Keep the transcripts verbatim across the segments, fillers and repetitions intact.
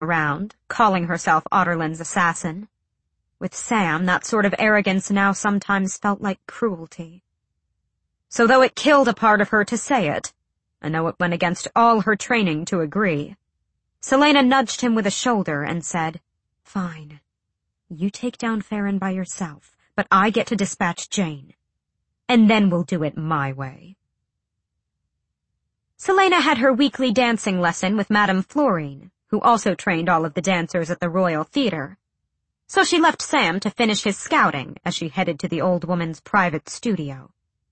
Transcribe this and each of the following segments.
around, calling herself Otterland's assassin. With Sam, that sort of arrogance now sometimes felt like cruelty. So though it killed a part of her to say it, and though it went against all her training to agree, Celaena nudged him with a shoulder and said, "Fine. You take down Farron by yourself, but I get to dispatch Jane. And then we'll do it my way." Celaena had her weekly dancing lesson with Madame Florine, who also trained all of the dancers at the Royal Theatre. So she left Sam to finish his scouting as she headed to the old woman's private studio.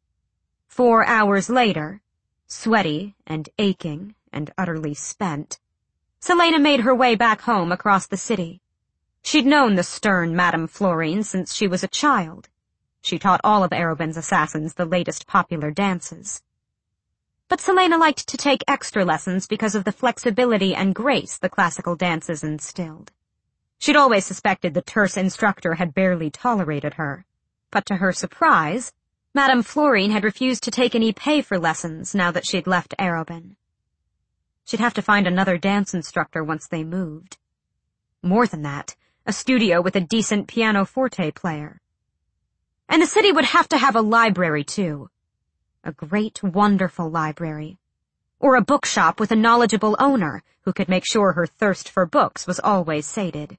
Four hours later, sweaty and aching and utterly spent, Celaena made her way back home across the city. She'd known the stern Madame Florine since she was a child. She taught all of Arobyn's assassins the latest popular dances. But Celaena liked to take extra lessons because of the flexibility and grace the classical dances instilled. She'd always suspected the terse instructor had barely tolerated her, but to her surprise, Madame Florine had refused to take any pay for lessons now that she'd left Arobyn. She'd have to find another dance instructor once they moved. More than that, a studio with a decent pianoforte player. And the city would have to have a library, too. A great, wonderful library. Or a bookshop with a knowledgeable owner who could make sure her thirst for books was always sated.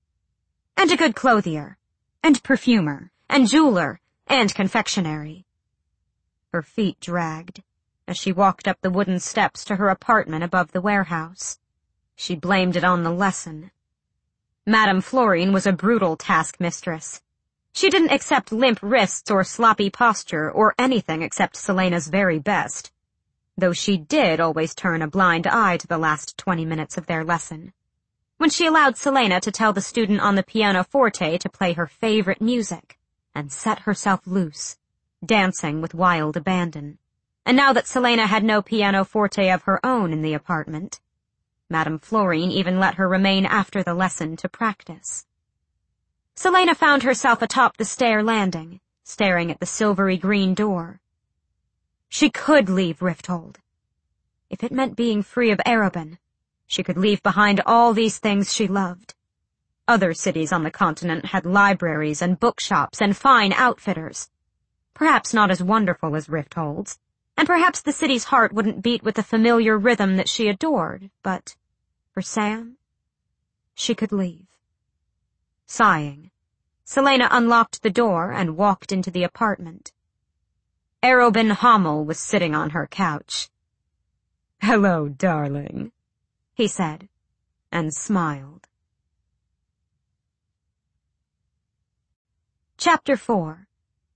And a good clothier, and perfumer, and jeweler, and confectionery. Her feet dragged as she walked up the wooden steps to her apartment above the warehouse. She blamed it on the lesson. Madame Florine was a brutal taskmistress. She didn't accept limp wrists or sloppy posture or anything except Celaena's very best, though she did always turn a blind eye to the last twenty minutes of their lesson, when she allowed Celaena to tell the student on the pianoforte to play her favorite music and set herself loose, dancing with wild abandon. And now that Celaena had no pianoforte of her own in the apartment, Madame Florine even let her remain after the lesson to practice. Celaena found herself atop the stair landing, staring at the silvery green door. She could leave Rifthold. If it meant being free of Arobyn, she could leave behind all these things she loved. Other cities on the continent had libraries and bookshops and fine outfitters. Perhaps not as wonderful as Rifthold's, and perhaps the city's heart wouldn't beat with the familiar rhythm that she adored, but for Sam, she could leave. Sighing, Celaena unlocked the door and walked into the apartment. Arobyn Hommel was sitting on her couch. "Hello, darling," he said, and smiled. Chapter four.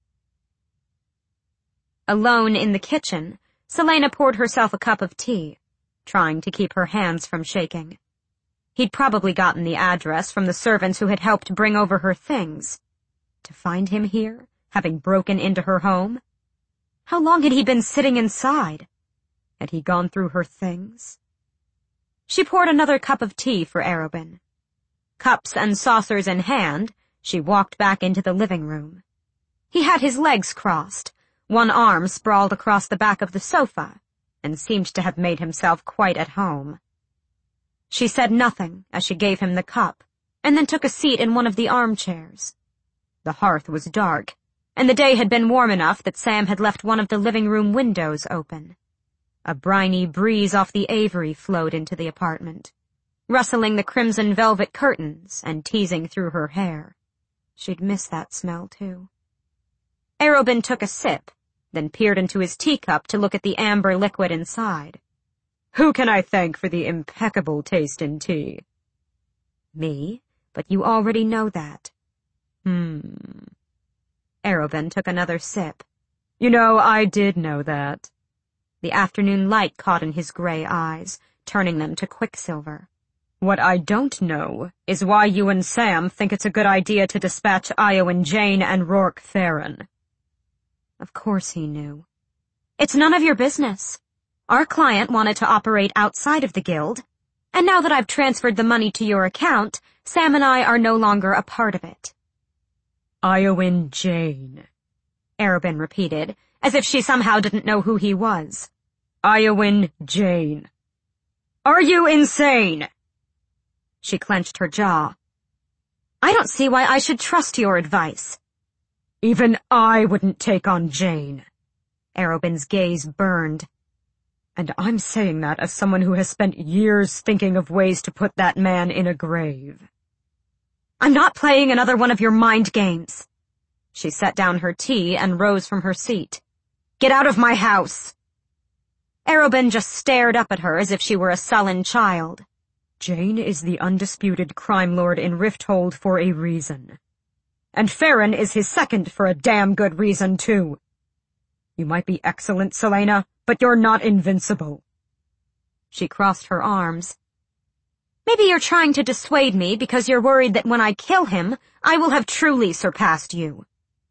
Alone in the kitchen, Celaena poured herself a cup of tea, trying to keep her hands from shaking. He'd probably gotten the address from the servants who had helped bring over her things. To find him here, having broken into her home? How long had he been sitting inside? Had he gone through her things? She poured another cup of tea for Arobyn. Cups and saucers in hand, she walked back into the living room. He had his legs crossed, one arm sprawled across the back of the sofa, and seemed to have made himself quite at home. She said nothing as she gave him the cup, and then took a seat in one of the armchairs. The hearth was dark, and the day had been warm enough that Sam had left one of the living room windows open. A briny breeze off the Avery flowed into the apartment, rustling the crimson velvet curtains and teasing through her hair. She'd miss that smell, too. Arobyn took a sip, then peered into his teacup to look at the amber liquid inside. "Who can I thank for the impeccable taste in tea?" "Me, but you already know that." Hmm. Arobyn took another sip. "You know, I did know that." The afternoon light caught in his gray eyes, turning them to quicksilver. "What I don't know is why you and Sam think it's a good idea to dispatch Iowyn Jane and Rourke Farron." Of course he knew. "It's none of your business. Our client wanted to operate outside of the guild, and now that I've transferred the money to your account, Sam and I are no longer a part of it." "Iowyn Jane," Arobyn repeated, as if she somehow didn't know who he was. "Iowyn Jane. Are you insane?" She clenched her jaw. I don't see why I should trust your advice. Even I wouldn't take on Jane. Arobyn's gaze burned. And I'm saying that as someone who has spent years thinking of ways to put that man in a grave. I'm not playing another one of your mind games. She set down her tea and rose from her seat. Get out of my house! Arobyn just stared up at her as if she were a sullen child. Jane is the undisputed crime lord in Rifthold for a reason. And Farron is his second for a damn good reason, too. You might be excellent, Celaena, but you're not invincible. She crossed her arms. Maybe you're trying to dissuade me because you're worried that when I kill him, I will have truly surpassed you.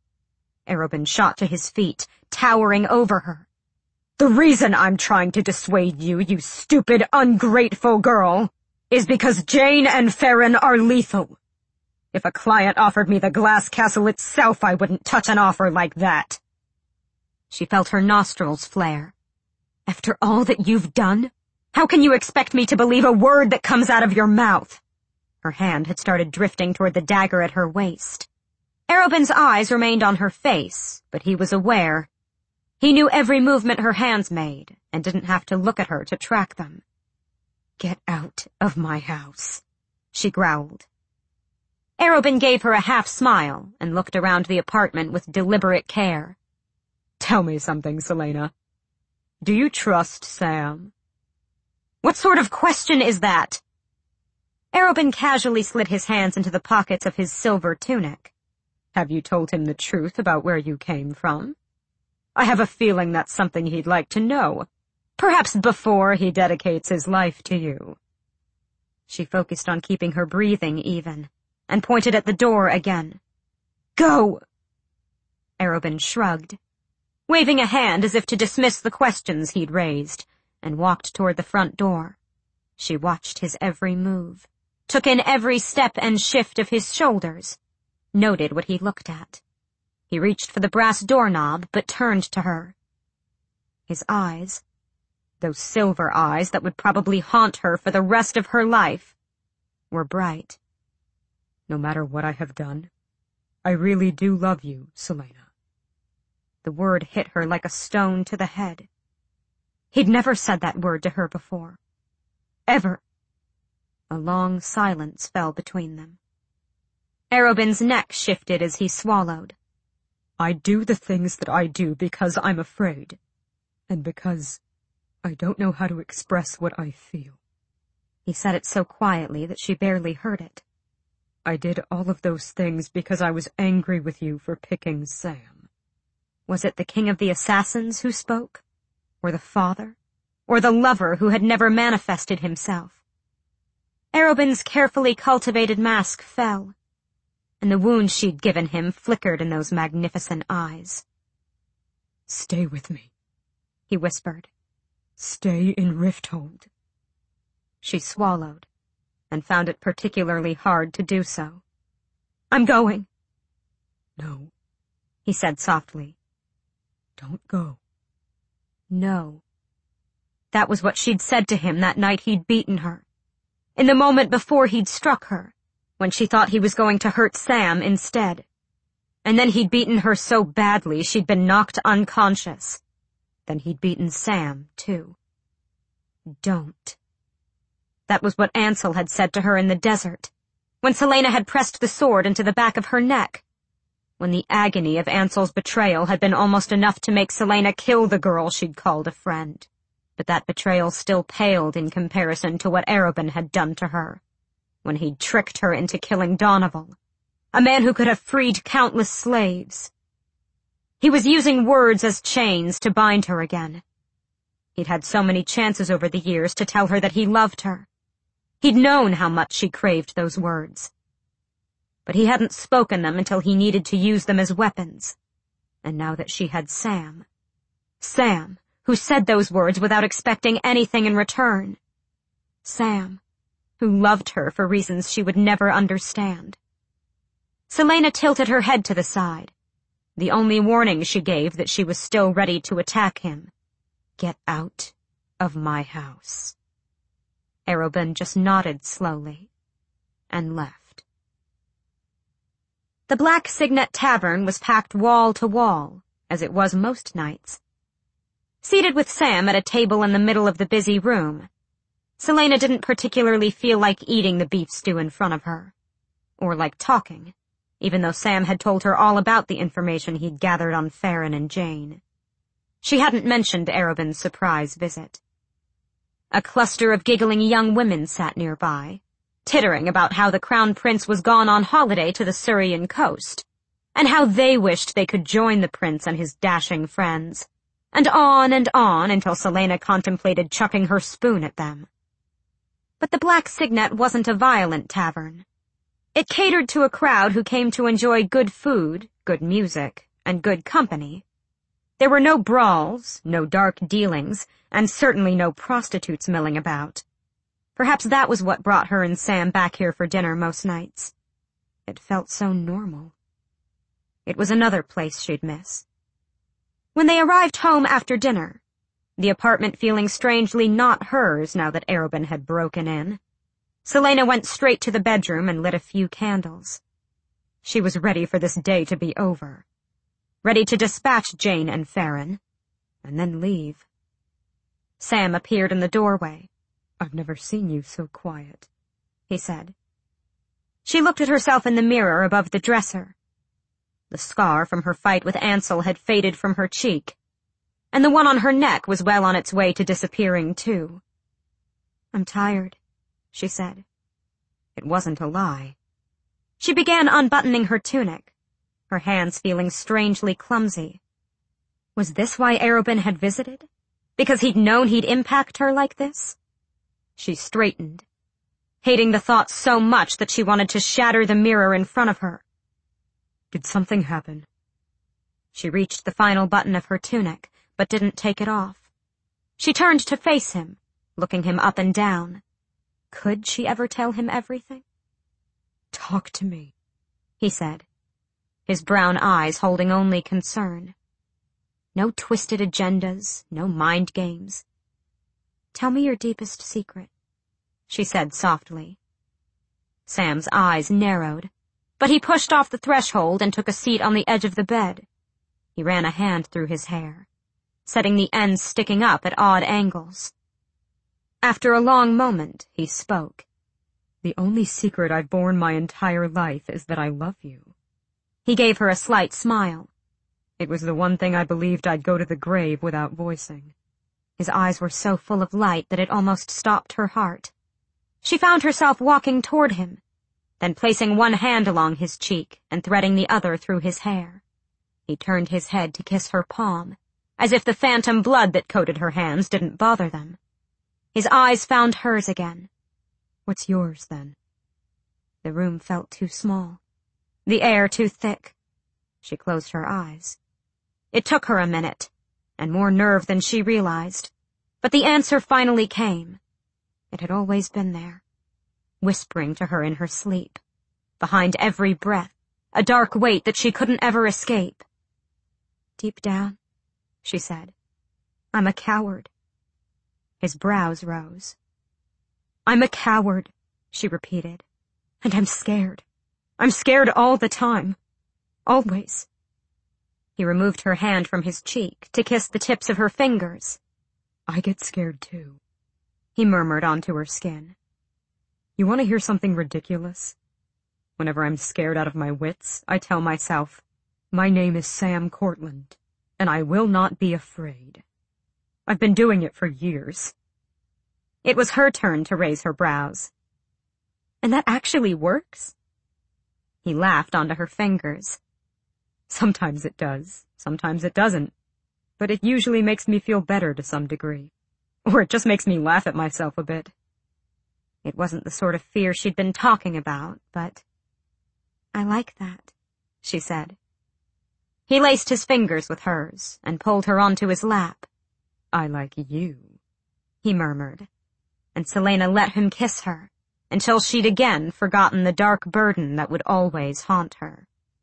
Arobyn shot to his feet, towering over her. The reason I'm trying to dissuade you, you stupid, ungrateful girl, is because Jane and Farron are lethal. If a client offered me the glass castle itself, I wouldn't touch an offer like that. She felt her nostrils flare. After all that you've done, how can you expect me to believe a word that comes out of your mouth? Her hand had started drifting toward the dagger at her waist. Arobyn's eyes remained on her face, but he was aware. He knew every movement her hands made, and didn't have to look at her to track them. Get out of my house, she growled. Arobyn gave her a half-smile and looked around the apartment with deliberate care. Tell me something, Celaena. Do you trust Sam? What sort of question is that? Arobyn casually slid his hands into the pockets of his silver tunic. Have you told him the truth about where you came from? I have a feeling that's something he'd like to know, perhaps before he dedicates his life to you. She focused on keeping her breathing even, and pointed at the door again. Go! Arobyn shrugged, waving a hand as if to dismiss the questions he'd raised, and walked toward the front door. She watched his every move, took in every step and shift of his shoulders, noted what he looked at. He reached for the brass doorknob, but turned to her. His eyes, those silver eyes that would probably haunt her for the rest of her life, were bright. No matter what I have done, I really do love you, Celaena. The word hit her like a stone to the head. He'd never said that word to her before. Ever. A long silence fell between them. Arobyn's neck shifted as he swallowed. I do the things that I do because I'm afraid, and because I don't know how to express what I feel. He said it so quietly that she barely heard it. I did all of those things because I was angry with you for picking Sam. Was it the king of the assassins who spoke? Or the father? Or the lover who had never manifested himself? Arobyn's carefully cultivated mask fell, and the wound she'd given him flickered in those magnificent eyes. Stay with me, he whispered. Stay in Rifthold. She swallowed, and found it particularly hard to do so. I'm going. No, he said softly. Don't go. No. That was what she'd said to him that night he'd beaten her. In the moment before he'd struck her, when she thought he was going to hurt Sam instead. And then he'd beaten her so badly she'd been knocked unconscious. Then he'd beaten Sam, too. Don't. That was what Ansel had said to her in the desert, when Celaena had pressed the sword into the back of her neck, when the agony of Ansel's betrayal had been almost enough to make Celaena kill the girl she'd called a friend. But that betrayal still paled in comparison to what Arobyn had done to her, when he'd tricked her into killing Donoval, a man who could have freed countless slaves. He was using words as chains to bind her again. He'd had so many chances over the years to tell her that he loved her. He'd known how much she craved those words. But he hadn't spoken them until he needed to use them as weapons. And now that she had Sam, Sam, who said those words without expecting anything in return. Sam, who loved her for reasons she would never understand. Celaena tilted her head to the side, the only warning she gave that she was still ready to attack him. Get out of my house. Arobyn just nodded slowly, and left. The Black Cygnet Tavern was packed wall to wall, as it was most nights. Seated with Sam at a table in the middle of the busy room, Celaena didn't particularly feel like eating the beef stew in front of her, or like talking, even though Sam had told her all about the information he'd gathered on Farron and Jane. She hadn't mentioned Arobyn's surprise visit. A cluster of giggling young women sat nearby, tittering about how the Crown Prince was gone on holiday to the Surian coast, and how they wished they could join the prince and his dashing friends, and on and on until Celaena contemplated chucking her spoon at them. But the Black Cygnet wasn't a violent tavern. It catered to a crowd who came to enjoy good food, good music, and good company. There were no brawls, no dark dealings, and certainly no prostitutes milling about. Perhaps that was what brought her and Sam back here for dinner most nights. It felt so normal. It was another place she'd miss. When they arrived home after dinner, the apartment feeling strangely not hers now that Arobyn had broken in, Celaena went straight to the bedroom and lit a few candles. She was ready for this day to be over, ready to dispatch Jane and Farron, and then leave. Sam appeared in the doorway. "I've never seen you so quiet," he said. She looked at herself in the mirror above the dresser. The scar from her fight with Ansel had faded from her cheek, and the one on her neck was well on its way to disappearing, too. "I'm tired," she said. It wasn't a lie. She began unbuttoning her tunic, her hands feeling strangely clumsy. Was this why Arobyn had visited? Because he'd known he'd impact her like this? She straightened, hating the thought so much that she wanted to shatter the mirror in front of her. Did something happen? She reached the final button of her tunic, but didn't take it off. She turned to face him, looking him up and down. Could she ever tell him everything? "Talk to me," he said, his brown eyes holding only concern. No twisted agendas, no mind games. "Tell me your deepest secret," she said softly. Sam's eyes narrowed, but he pushed off the threshold and took a seat on the edge of the bed. He ran a hand through his hair, setting the ends sticking up at odd angles. After a long moment, he spoke. "The only secret I've borne my entire life is that I love you." He gave her a slight smile. It was the one thing I believed I'd go to the grave without voicing. His eyes were so full of light that it almost stopped her heart. She found herself walking toward him, then placing one hand along his cheek and threading the other through his hair. He turned his head to kiss her palm, as if the phantom blood that coated her hands didn't bother them. His eyes found hers again. "What's yours, then?" The room felt too small, the air too thick. She closed her eyes. It took her a minute, and more nerve than she realized, but the answer finally came. It had always been there, whispering to her in her sleep, behind every breath, a dark weight that she couldn't ever escape. "Deep down," she said, "I'm a coward." His brows rose. "I'm a coward," she repeated, "and I'm scared. I'm scared all the time. Always." He removed her hand from his cheek to kiss the tips of her fingers. "I get scared too," he murmured onto her skin. "You want to hear something ridiculous? Whenever I'm scared out of my wits, I tell myself, my name is Sam Cortland, and I will not be afraid. I've been doing it for years." It was her turn to raise her brows. "And that actually works?" He laughed onto her fingers. "Sometimes it does, sometimes it doesn't, but it usually makes me feel better to some degree, or it just makes me laugh at myself a bit." It wasn't the sort of fear she'd been talking about, but... "I like that," she said. He laced his fingers with hers and pulled her onto his lap. "I like you," he murmured, and Celaena let him kiss her until she'd again forgotten the dark burden that would always haunt her.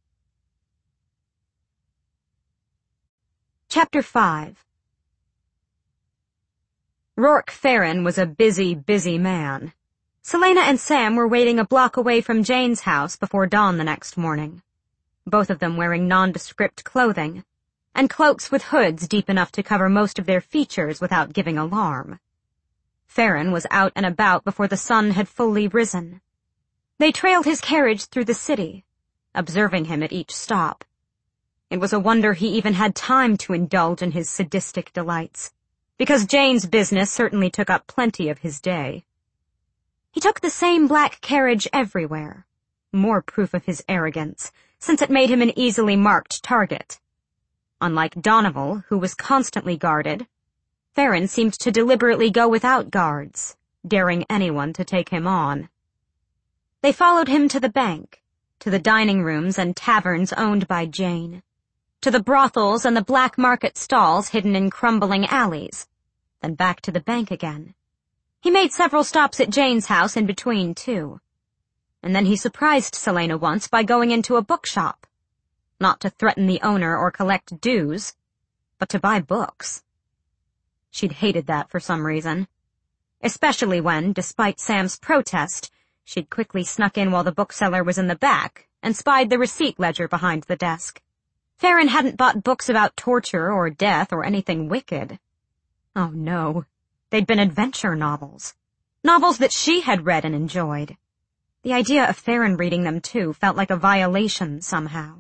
Chapter five. Rourke Farron was a busy, busy man. Selena and Sam were waiting a block away from Jane's house before dawn the next morning, both of them wearing nondescript clothing, and cloaks with hoods deep enough to cover most of their features without giving alarm. Farron was out and about before the sun had fully risen. They trailed his carriage through the city, observing him at each stop. It was a wonder he even had time to indulge in his sadistic delights, because Jane's business certainly took up plenty of his day. He took the same black carriage everywhere, more proof of his arrogance, since it made him an easily marked target. Unlike Donoval, who was constantly guarded, Farron seemed to deliberately go without guards, daring anyone to take him on. They followed him to the bank, to the dining rooms and taverns owned by Jane, to the brothels and the black market stalls hidden in crumbling alleys, then back to the bank again. He made several stops at Jane's house in between, too. And then he surprised Selena once by going into a bookshop, not to threaten the owner or collect dues, but to buy books. She'd hated that for some reason, especially when, despite Sam's protest, she'd quickly snuck in while the bookseller was in the back and spied the receipt ledger behind the desk. Farron hadn't bought books about torture or death or anything wicked. Oh no, they'd been adventure novels. Novels that she had read and enjoyed. The idea of Farron reading them too felt like a violation somehow.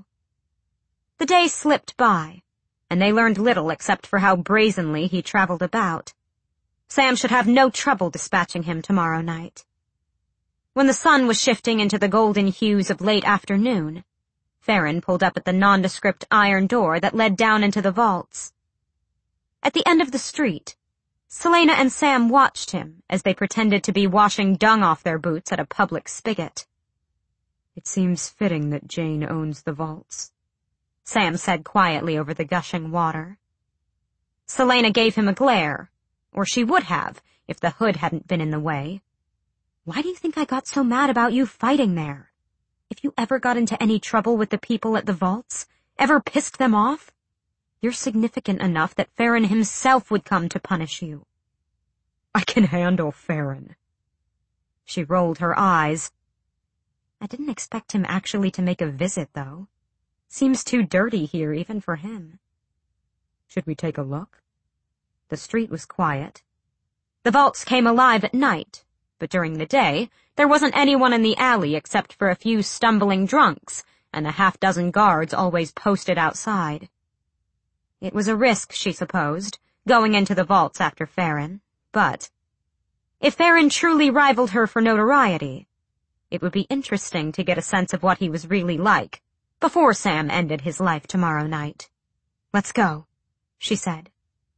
The day slipped by, and they learned little except for how brazenly he traveled about. Sam should have no trouble dispatching him tomorrow night. When the sun was shifting into the golden hues of late afternoon, Farron pulled up at the nondescript iron door that led down into the vaults. At the end of the street, Selena and Sam watched him as they pretended to be washing dung off their boots at a public spigot. "It seems fitting that Jane owns the vaults," Sam said quietly over the gushing water. Selena gave him a glare, or she would have if the hood hadn't been in the way. "Why do you think I got so mad about you fighting there? If you ever got into any trouble with the people at the vaults, ever pissed them off, you're significant enough that Farron himself would come to punish you." "I can handle Farron." She rolled her eyes. "I didn't expect him actually to make a visit, though. Seems too dirty here even for him." "Should we take a look?" The street was quiet. The vaults came alive at night, but during the day, there wasn't anyone in the alley except for a few stumbling drunks and a half-dozen guards always posted outside. It was a risk, she supposed, going into the vaults after Farron, but if Farron truly rivaled her for notoriety, it would be interesting to get a sense of what he was really like before Sam ended his life tomorrow night. "Let's go," she said.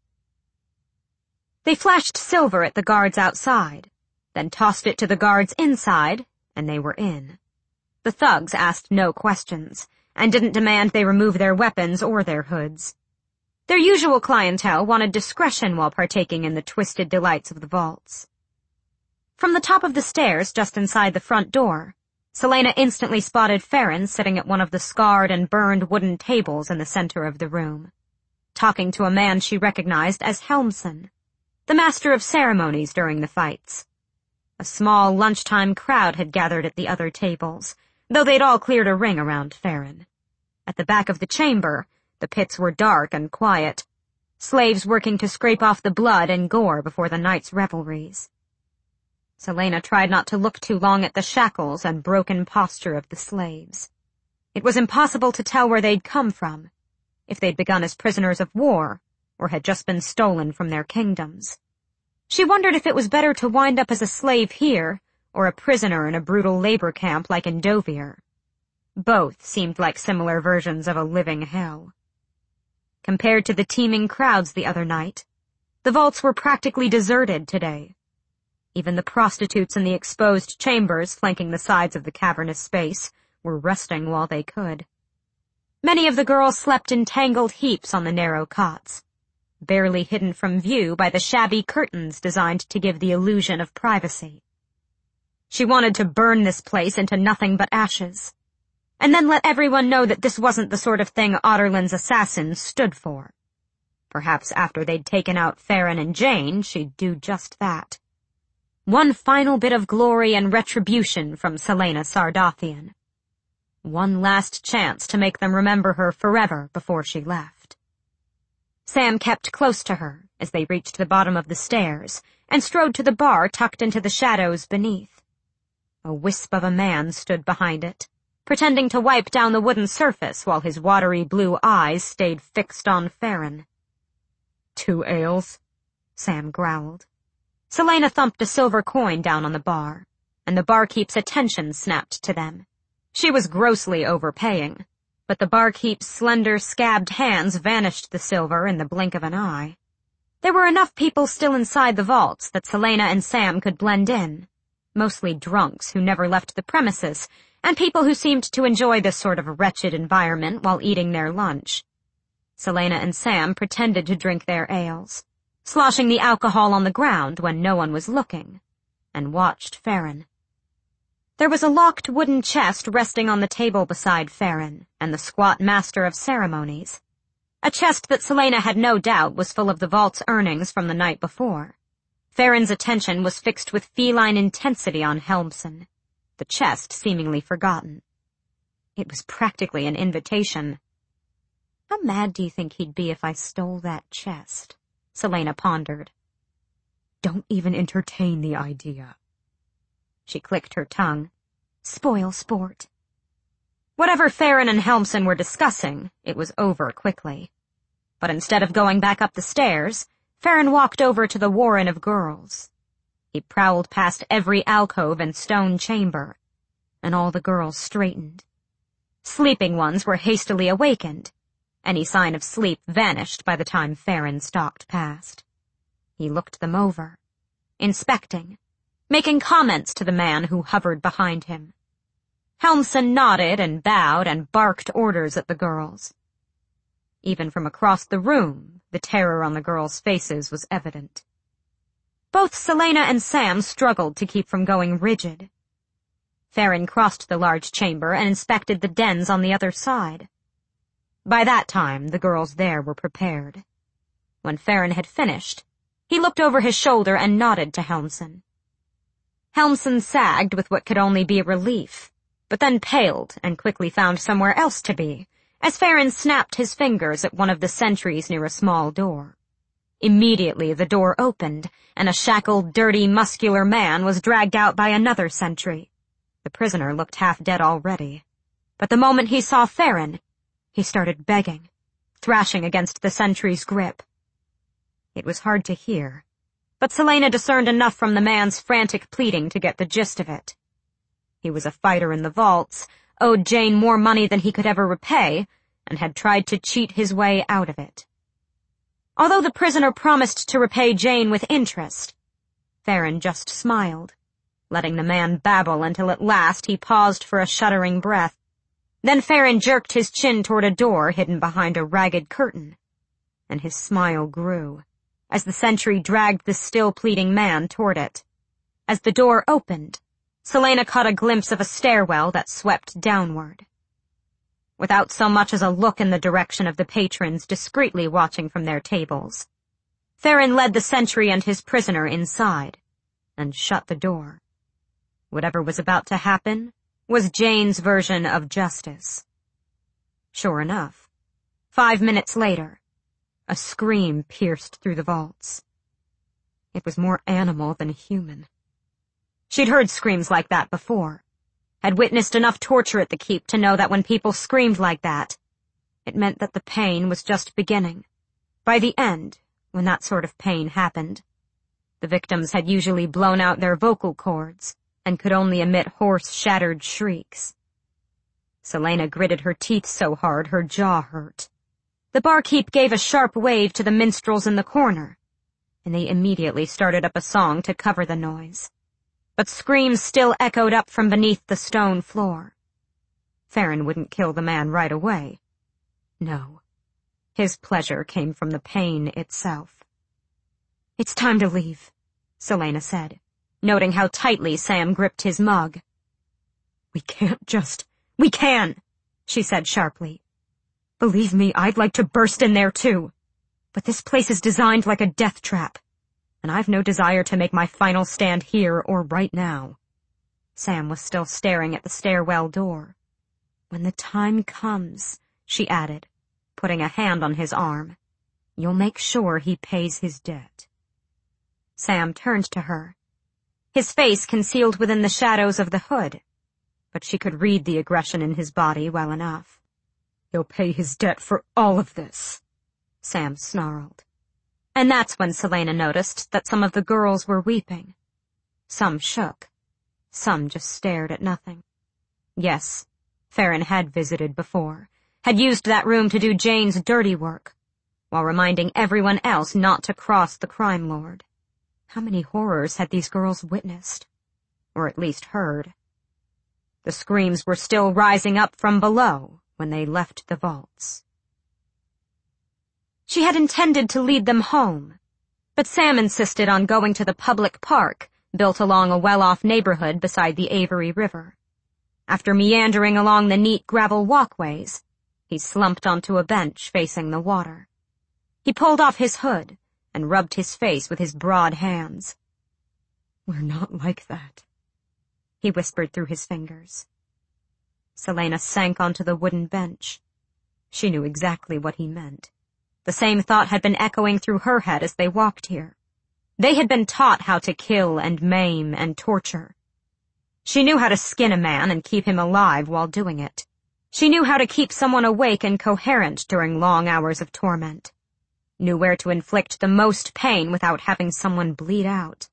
They flashed silver at the guards outside, then tossed it to the guards inside, and they were in. The thugs asked no questions, and didn't demand they remove their weapons or their hoods. Their usual clientele wanted discretion while partaking in the twisted delights of the vaults. From the top of the stairs just inside the front door, Selena instantly spotted Farron sitting at one of the scarred and burned wooden tables in the center of the room, talking to a man she recognized as Helmson, the master of ceremonies during the fights. A small lunchtime crowd had gathered at the other tables, though they'd all cleared a ring around Farron. At the back of the chamber, the pits were dark and quiet, slaves working to scrape off the blood and gore before the night's revelries. Selena tried not to look too long at the shackles and broken posture of the slaves. It was impossible to tell where they'd come from, if they'd begun as prisoners of war, or had just been stolen from their kingdoms. She wondered if it was better to wind up as a slave here, or a prisoner in a brutal labor camp like in Dovier. Both seemed like similar versions of a living hell. Compared to the teeming crowds the other night, the vaults were practically deserted today. Even the prostitutes in the exposed chambers flanking the sides of the cavernous space were resting while they could. Many of the girls slept in tangled heaps on the narrow cots, barely hidden from view by the shabby curtains designed to give the illusion of privacy. She wanted to burn this place into nothing but ashes, and then let everyone know that this wasn't the sort of thing Otterland's assassins stood for. Perhaps after they'd taken out Farron and Jane, she'd do just that. One final bit of glory and retribution from Celaena Sardothien. One last chance to make them remember her forever before she left. Sam kept close to her as they reached the bottom of the stairs and strode to the bar tucked into the shadows beneath. A wisp of a man stood behind it, pretending to wipe down the wooden surface while his watery blue eyes stayed fixed on Farron. "Two ales?" Sam growled. Celaena thumped a silver coin down on the bar, and the barkeep's attention snapped to them. She was grossly overpaying, but the barkeep's slender, scabbed hands vanished the silver in the blink of an eye. There were enough people still inside the vaults that Celaena and Sam could blend in, mostly drunks who never left the premises, and people who seemed to enjoy this sort of wretched environment while eating their lunch. Celaena and Sam pretended to drink their ales, sloshing the alcohol on the ground when no one was looking, and watched Farron. There was a locked wooden chest resting on the table beside Farron and the squat master of ceremonies, a chest that Celaena had no doubt was full of the vault's earnings from the night before. Farron's attention was fixed with feline intensity on Helmson, the chest seemingly forgotten. It was practically an invitation. How mad do you think he'd be if I stole that chest? Celaena pondered. Don't even entertain the idea. She clicked her tongue. Spoil sport. Whatever Farron and Helmson were discussing, it was over quickly. But instead of going back up the stairs, Farron walked over to the warren of girls. He prowled past every alcove and stone chamber, and all the girls straightened. Sleeping ones were hastily awakened. Any sign of sleep vanished by the time Farron stalked past. He looked them over, inspecting, making comments to the man who hovered behind him. Helmson nodded and bowed and barked orders at the girls. Even from across the room, the terror on the girls' faces was evident. Both Celaena and Sam struggled to keep from going rigid. Farron crossed the large chamber and inspected the dens on the other side. By that time, the girls there were prepared. When Farron had finished, he looked over his shoulder and nodded to Helmson. Helmson sagged with what could only be relief, but then paled and quickly found somewhere else to be, as Farron snapped his fingers at one of the sentries near a small door. Immediately the door opened, and a shackled, dirty, muscular man was dragged out by another sentry. The prisoner looked half dead already, but the moment he saw Farron, he started begging, thrashing against the sentry's grip. It was hard to hear, but Celaena discerned enough from the man's frantic pleading to get the gist of it. He was a fighter in the vaults, owed Jane more money than he could ever repay, and had tried to cheat his way out of it. Although the prisoner promised to repay Jane with interest, Farron just smiled, letting the man babble until at last he paused for a shuddering breath. Then Farron jerked his chin toward a door hidden behind a ragged curtain, and his smile grew as the sentry dragged the still pleading man toward it. As the door opened, Celaena caught a glimpse of a stairwell that swept downward. Without so much as a look in the direction of the patrons discreetly watching from their tables, Farron led the sentry and his prisoner inside and shut the door. Whatever was about to happen was Jane's version of justice. Sure enough, five minutes later, a scream pierced through the vaults. It was more animal than human. She'd heard screams like that before, had witnessed enough torture at the keep to know that when people screamed like that, it meant that the pain was just beginning. By the end, when that sort of pain happened, the victims had usually blown out their vocal cords and could only emit hoarse, shattered shrieks. Celaena gritted her teeth so hard her jaw hurt. The barkeep gave a sharp wave to the minstrels in the corner, and they immediately started up a song to cover the noise. But screams still echoed up from beneath the stone floor. Farron wouldn't kill the man right away. No, his pleasure came from the pain itself. It's time to leave, Celaena said, noting how tightly Sam gripped his mug. We can't just... We can, she said sharply. Believe me, I'd like to burst in there too. But this place is designed like a death trap. and I've no desire to make my final stand here or right now." Sam was still staring at the stairwell door. "When the time comes," she added, putting a hand on his arm, "you'll make sure he pays his debt." Sam turned to her, his face concealed within the shadows of the hood, but she could read the aggression in his body well enough. "He'll pay his debt for all of this," Sam snarled. And that's when Celaena noticed that some of the girls were weeping. Some shook. Some just stared at nothing. Yes, Farron had visited before, had used that room to do Jane's dirty work, while reminding everyone else not to cross the crime lord. How many horrors had these girls witnessed? Or at least heard? The screams were still rising up from below when they left the vaults. She had intended to lead them home, but Sam insisted on going to the public park built along a well-off neighborhood beside the Avery River. After meandering along the neat gravel walkways, he slumped onto a bench facing the water. He pulled off his hood and rubbed his face with his broad hands. "We're not like that," he whispered through his fingers. Celaena sank onto the wooden bench. She knew exactly what he meant. The same thought had been echoing through her head as they walked here. They had been taught how to kill and maim and torture. She knew how to skin a man and keep him alive while doing it. She knew how to keep someone awake and coherent during long hours of torment. Knew where to inflict the most pain without having someone bleed out.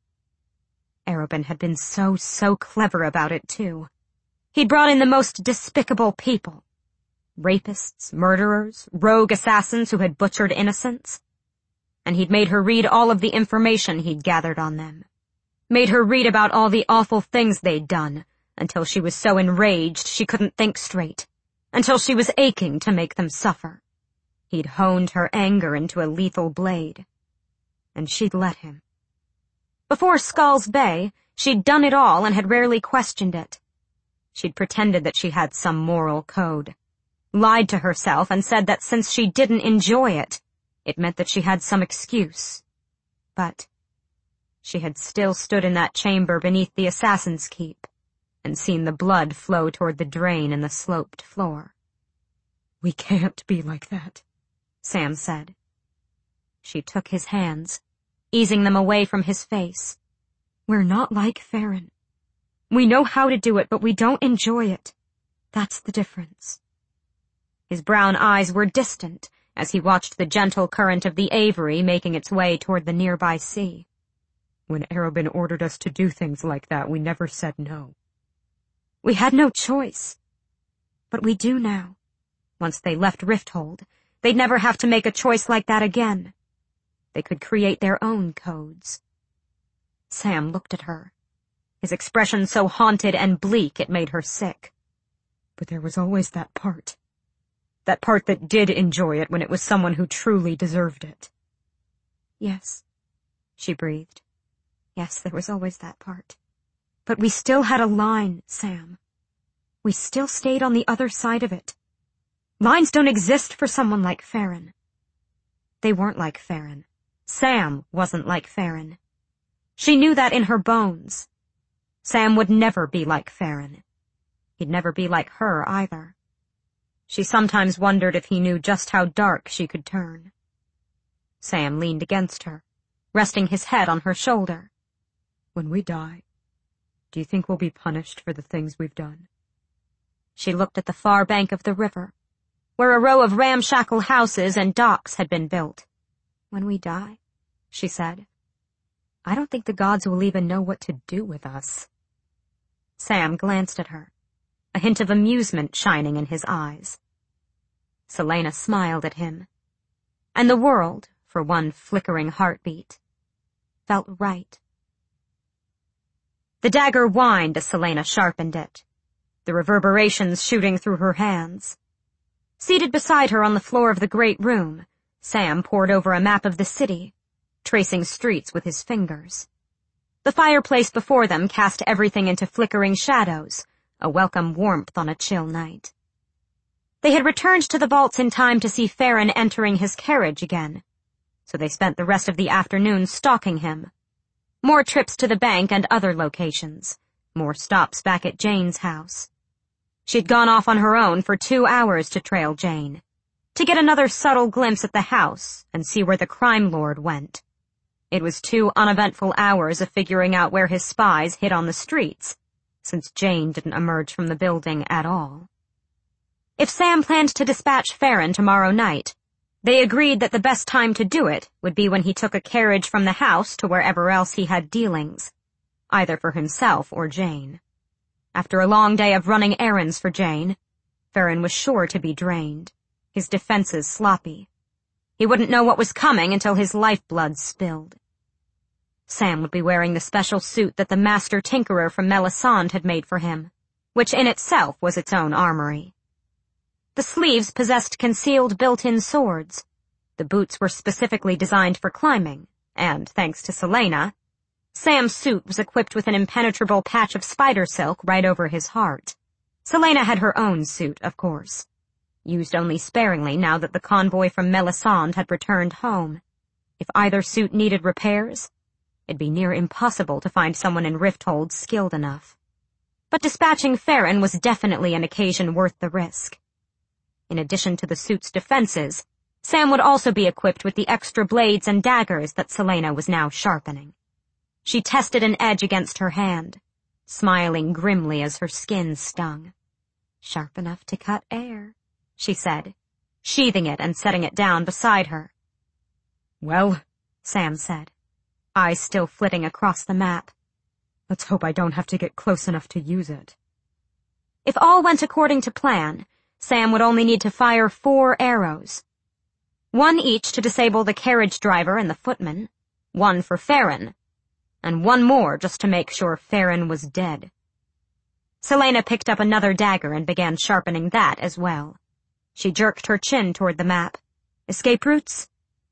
Arobin had been so, so clever about it, too. He'd brought in the most despicable people. Rapists, murderers, rogue assassins who had butchered innocents. And he'd made her read all of the information he'd gathered on them. Made her read about all the awful things they'd done, until she was so enraged she couldn't think straight, until she was aching to make them suffer. He'd honed her anger into a lethal blade. And she'd let him. Before Skulls Bay, she'd done it all and had rarely questioned it. She'd pretended that she had some moral code, lied to herself and said that since she didn't enjoy it, it meant that she had some excuse. But she had still stood in that chamber beneath the Assassin's Keep and seen the blood flow toward the drain in the sloped floor. "We can't be like that," Sam said. She took his hands, easing them away from his face. "We're not like Farron. We know how to do it, but we don't enjoy it. That's the difference." His brown eyes were distant as he watched the gentle current of the Avery making its way toward the nearby sea. "When Arobin ordered us to do things like that, we never said no." "We had no choice. But we do now. Once they left Rifthold, they'd never have to make a choice like that again. They could create their own codes." Sam looked at her, his expression so haunted and bleak it made her sick. "But there was always that part. That part that did enjoy it when it was someone who truly deserved it." "Yes," she breathed. "Yes, there was always that part. But we still had a line, Sam. We still stayed on the other side of it. Lines don't exist for someone like Farron." They weren't like Farron. Sam wasn't like Farron. She knew that in her bones. Sam would never be like Farron. He'd never be like her either. She sometimes wondered if he knew just how dark she could turn. Sam leaned against her, resting his head on her shoulder. "When we die, do you think we'll be punished for the things we've done?" She looked at the far bank of the river, where a row of ramshackle houses and docks had been built. "When we die," she said, "I don't think the gods will even know what to do with us." Sam glanced at her, a hint of amusement shining in his eyes. Celaena smiled at him, and the world, for one flickering heartbeat, felt right. The dagger whined as Celaena sharpened it, the reverberations shooting through her hands. Seated beside her on the floor of the great room, Sam pored over a map of the city, tracing streets with his fingers. The fireplace before them cast everything into flickering shadows, a welcome warmth on a chill night. They had returned to the vaults in time to see Farron entering his carriage again, so they spent the rest of the afternoon stalking him, More trips to the bank and other locations. More stops back at Jane's house. She'd gone off on her own for two hours to trail Jane, to get another subtle glimpse at the house and see where the crime lord went. It was two uneventful hours of figuring out where his spies hid on the streets, since Jane didn't emerge from the building at all. If Sam planned to dispatch Farron tomorrow night, they agreed that the best time to do it would be when he took a carriage from the house to wherever else he had dealings, either for himself or Jane. After a long day of running errands for Jane, Farron was sure to be drained, his defenses sloppy. He wouldn't know what was coming until his lifeblood spilled. Sam would be wearing the special suit that the master tinkerer from Melisande had made for him, which in itself was its own armory. The sleeves possessed concealed built-in swords. The boots were specifically designed for climbing, and, thanks to Selena, Sam's suit was equipped with an impenetrable patch of spider silk right over his heart. Selena had her own suit, of course, used only sparingly now that the convoy from Melisande had returned home. If either suit needed repairs, it'd be near impossible to find someone in Rifthold skilled enough. But dispatching Farron was definitely an occasion worth the risk. In addition to the suit's defenses, Sam would also be equipped with the extra blades and daggers that Selena was now sharpening. She tested an edge against her hand, smiling grimly as her skin stung. "Sharp enough to cut air," she said, sheathing it and setting it down beside her. "Well," Sam said, eyes still flitting across the map, "let's hope I don't have to get close enough to use it." If all went according to plan, Sam would only need to fire four arrows. One each to disable the carriage driver and the footman, one for Farron, and one more just to make sure Farron was dead. Selena picked up another dagger and began sharpening that as well. She jerked her chin toward the map. "Escape routes?"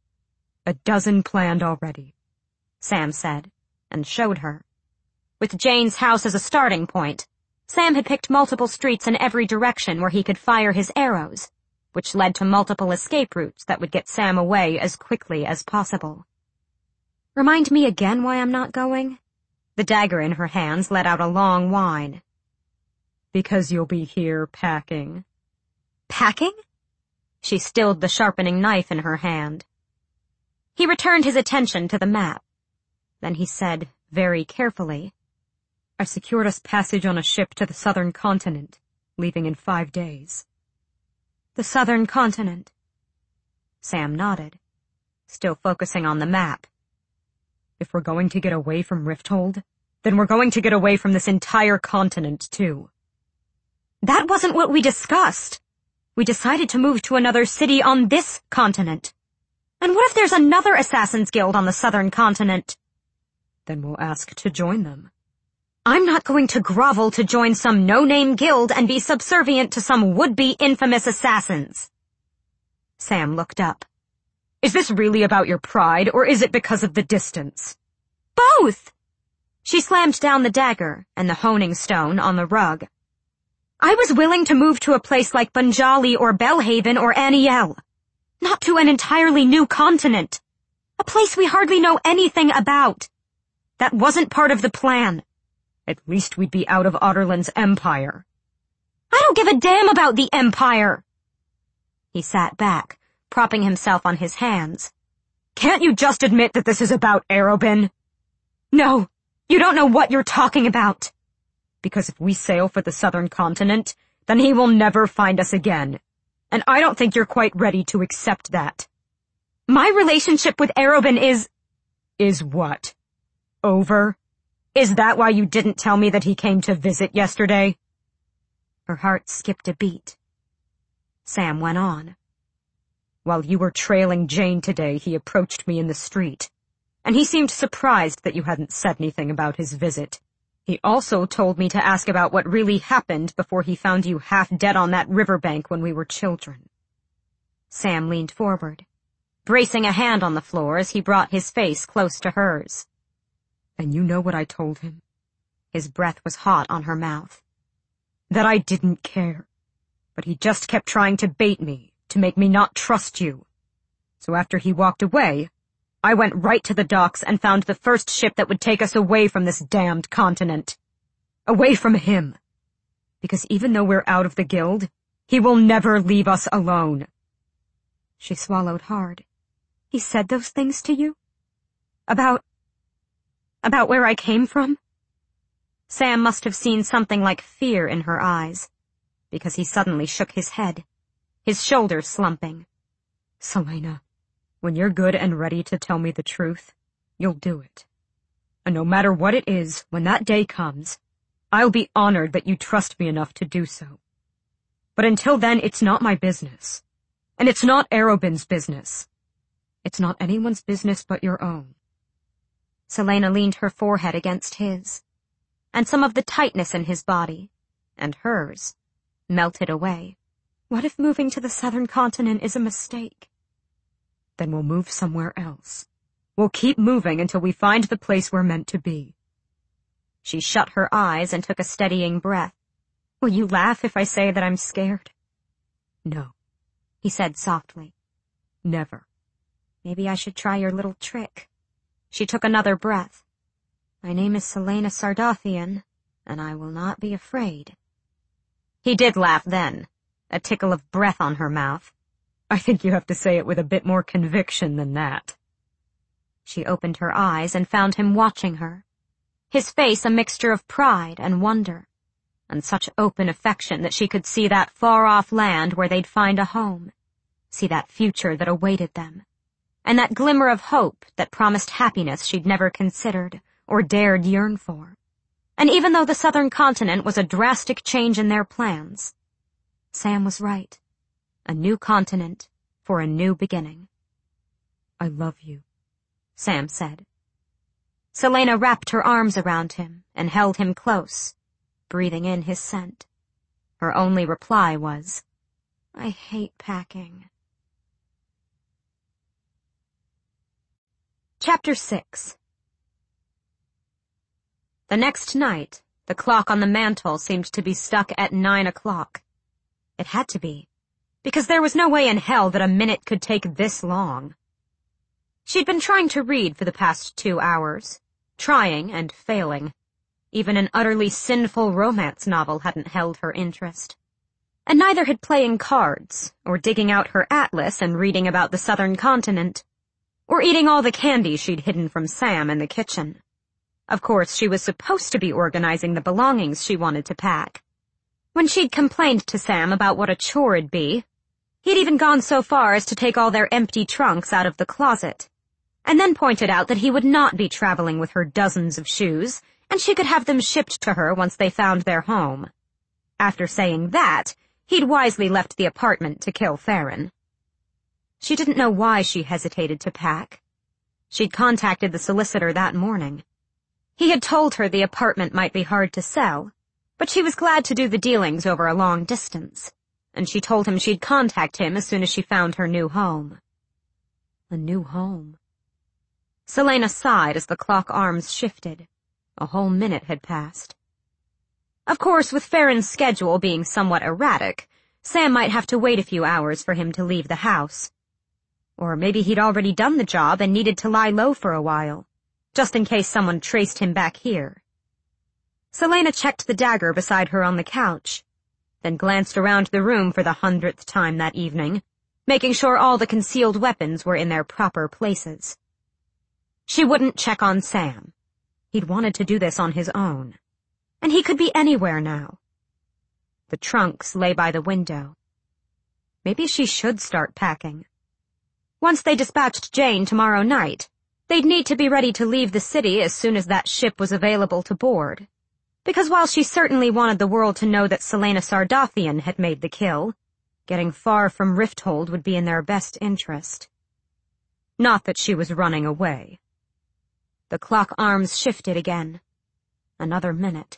"A dozen planned already," Sam said, and showed her. With Jane's house as a starting point, Sam had picked multiple streets in every direction where he could fire his arrows, which led to multiple escape routes that would get Sam away as quickly as possible. "Remind me again why I'm not going?" The dagger in her hands let out a long whine. "Because you'll be here packing." "Packing?" She stilled the sharpening knife in her hand. He returned his attention to the map. Then he said, very carefully, "I secured us passage on a ship to the southern continent, leaving in five days." "The southern continent?" Sam nodded, still focusing on the map. "If we're going to get away from Rifthold, then we're going to get away from this entire continent, too." "That wasn't what we discussed. We decided to move to another city on this continent. And what if there's another Assassin's Guild on the southern continent?" "Then we'll ask to join them." "I'm not going to grovel to join some no-name guild and be subservient to some would-be infamous assassins." Sam looked up. "Is this really about your pride, or is it because of the distance?" "Both!" She slammed down the dagger and the honing stone on the rug. "I was willing to move to a place like Bunjali or Belhaven or Aniel, not to an entirely new continent, a place we hardly know anything about. That wasn't part of the plan. At least we'd be out of Otterland's empire." "I don't give a damn about the empire." He sat back, propping himself on his hands. "Can't you just admit that this is about Arobin?" "No, you don't know what you're talking about." "Because if we sail for the southern continent, then he will never find us again. And I don't think you're quite ready to accept that." "My relationship with Arobin is—" "Is what? Over? Is that why you didn't tell me that he came to visit yesterday?" Her heart skipped a beat. Sam went on. "While you were trailing Jane today, he approached me in the street, and he seemed surprised that you hadn't said anything about his visit. He also told me to ask about what really happened before he found you half dead on that riverbank when we were children." Sam leaned forward, bracing a hand on the floor as he brought his face close to hers. "And you know what I told him?" His breath was hot on her mouth. "That I didn't care. But he just kept trying to bait me, to make me not trust you. So after he walked away, I went right to the docks and found the first ship that would take us away from this damned continent. Away from him. Because even though we're out of the guild, he will never leave us alone. She swallowed hard. He said those things to you? About... about where I came from? Sam must have seen something like fear in her eyes, because he suddenly shook his head, his shoulders slumping. Selena, when you're good and ready to tell me the truth, you'll do it. And no matter what it is, when that day comes, I'll be honored that you trust me enough to do so. But until then, it's not my business. And it's not Arobyn's business. It's not anyone's business but your own. Selena leaned her forehead against his, and some of the tightness in his body, and hers, melted away. What if moving to the southern continent is a mistake? Then we'll move somewhere else. We'll keep moving until we find the place we're meant to be. She shut her eyes and took a steadying breath. Will you laugh if I say that I'm scared? No, he said softly. Never. Maybe I should try your little trick. She took another breath. My name is Selena Sardathian, and I will not be afraid. He did laugh then, a tickle of breath on her mouth. I think you have to say it with a bit more conviction than that. She opened her eyes and found him watching her, his face a mixture of pride and wonder, and such open affection that she could see that far-off land where they'd find a home, see that future that awaited them, and that glimmer of hope that promised happiness she'd never considered or dared yearn for. And even though the southern continent was a drastic change in their plans, Sam was right. A new continent for a new beginning. I love you, Sam said. Selena wrapped her arms around him and held him close, breathing in his scent. Her only reply was, I hate packing. Chapter six. The next night, the clock on the mantel seemed to be stuck at nine o'clock. It had to be, because there was no way in hell that a minute could take this long. She'd been trying to read for the past two hours, trying and failing. Even an utterly sinful romance novel hadn't held her interest. And neither had playing cards, or digging out her atlas and reading about the southern continent, or eating all the candy she'd hidden from Sam in the kitchen. Of course, she was supposed to be organizing the belongings she wanted to pack. When she'd complained to Sam about what a chore it'd be, he'd even gone so far as to take all their empty trunks out of the closet, and then pointed out that he would not be traveling with her dozens of shoes, and she could have them shipped to her once they found their home. After saying that, he'd wisely left the apartment to kill Theron. She didn't know why she hesitated to pack. She'd contacted the solicitor that morning. He had told her the apartment might be hard to sell, but she was glad to do the dealings over a long distance, and she told him she'd contact him as soon as she found her new home. A new home. Selena sighed as the clock arms shifted. A whole minute had passed. Of course, with Theron's schedule being somewhat erratic, Sam might have to wait a few hours for him to leave the house. Or maybe he'd already done the job and needed to lie low for a while, just in case someone traced him back here. Selena checked the dagger beside her on the couch, then glanced around the room for the hundredth time that evening, making sure all the concealed weapons were in their proper places. She wouldn't check on Sam. He'd wanted to do this on his own, and he could be anywhere now. The trunks lay by the window. Maybe she should start packing. Once they dispatched Jane tomorrow night, they'd need to be ready to leave the city as soon as that ship was available to board. Because while she certainly wanted the world to know that Selena Sardathian had made the kill, getting far from Rifthold would be in their best interest. Not that she was running away. The clock arms shifted again. Another minute.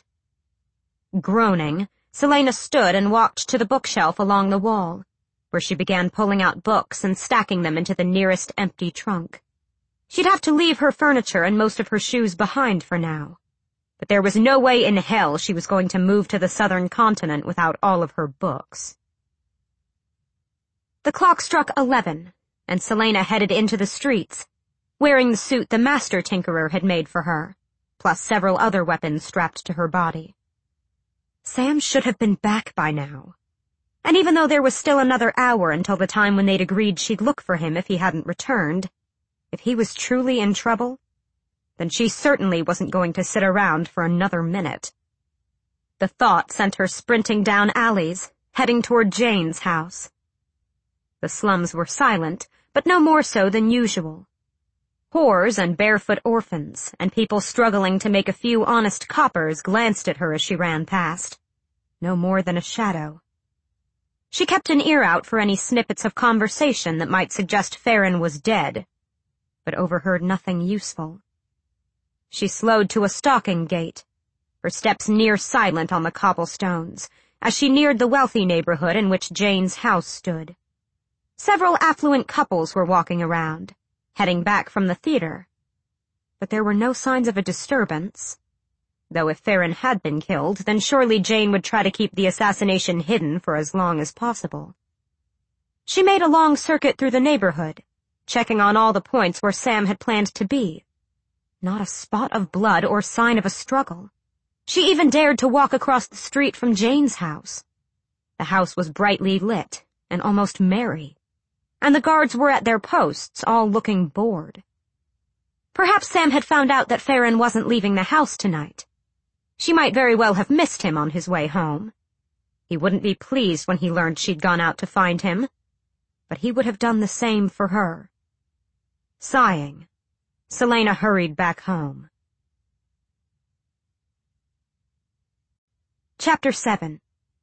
Groaning, Selena stood and walked to the bookshelf along the wall, where she began pulling out books and stacking them into the nearest empty trunk. She'd have to leave her furniture and most of her shoes behind for now. But there was no way in hell she was going to move to the southern continent without all of her books. The clock struck eleven, and Selena headed into the streets, wearing the suit the master tinkerer had made for her, plus several other weapons strapped to her body. Sam should have been back by now. And even though there was still another hour until the time when they'd agreed she'd look for him if he hadn't returned, if he was truly in trouble, then she certainly wasn't going to sit around for another minute. The thought sent her sprinting down alleys, heading toward Jane's house. The slums were silent, but no more so than usual. Whores and barefoot orphans, and people struggling to make a few honest coppers glanced at her as she ran past. No more than a shadow. She kept an ear out for any snippets of conversation that might suggest Farron was dead, but overheard nothing useful. She slowed to a stalking gait, her steps near silent on the cobblestones, as she neared the wealthy neighborhood in which Jane's house stood. Several affluent couples were walking around, heading back from the theater, but there were no signs of a disturbance. Though if Farron had been killed, then surely Jane would try to keep the assassination hidden for as long as possible. She made a long circuit through the neighborhood, checking on all the points where Sam had planned to be. Not a spot of blood or sign of a struggle. She even dared to walk across the street from Jane's house. The house was brightly lit and almost merry, and the guards were at their posts, all looking bored. Perhaps Sam had found out that Farron wasn't leaving the house tonight. She might very well have missed him on his way home. He wouldn't be pleased when he learned she'd gone out to find him, but he would have done the same for her. Sighing, Selena hurried back home. Chapter seven.